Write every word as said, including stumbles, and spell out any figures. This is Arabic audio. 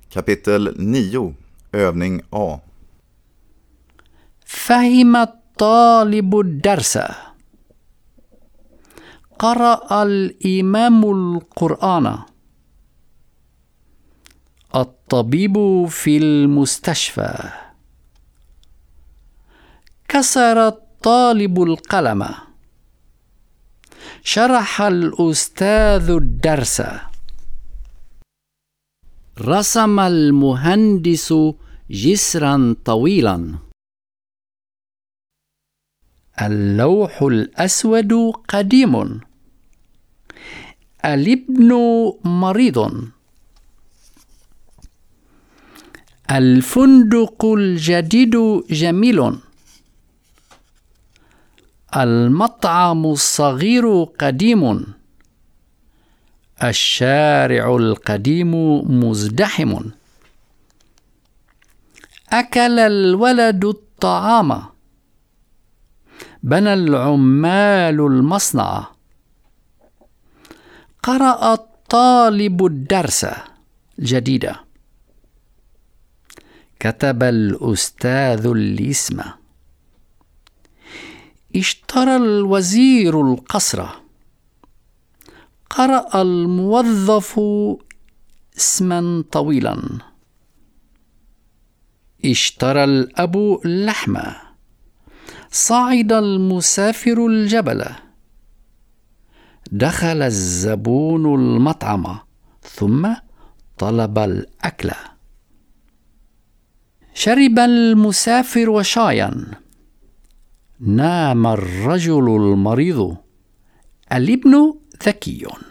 Kapitel nio. Övning A. فهم الطالب الدرس. قرأ الإمام القرآن. الطبيب في المستشفى. كسر الطالب القلم. شرح الأستاذ الدرس. رسم المهندس جسرا طويلا. اللوح الأسود قديم. الابن مريض. الفندق الجديد جميل. المطعم الصغير قديم. الشارع القديم مزدحم. أكل الولد الطعام. بنى العمال المصنع. قرأ الطالب الدرس الجديد. كتب الأستاذ الاسم. اشترى الوزير القصر. قرأ الموظف اسما طويلا. اشترى الأب اللحم. صعد المسافر الجبل. دخل الزبون المطعم ثم طلب الأكل. شرب المسافر شايا. نام الرجل المريض. الابن ذكي.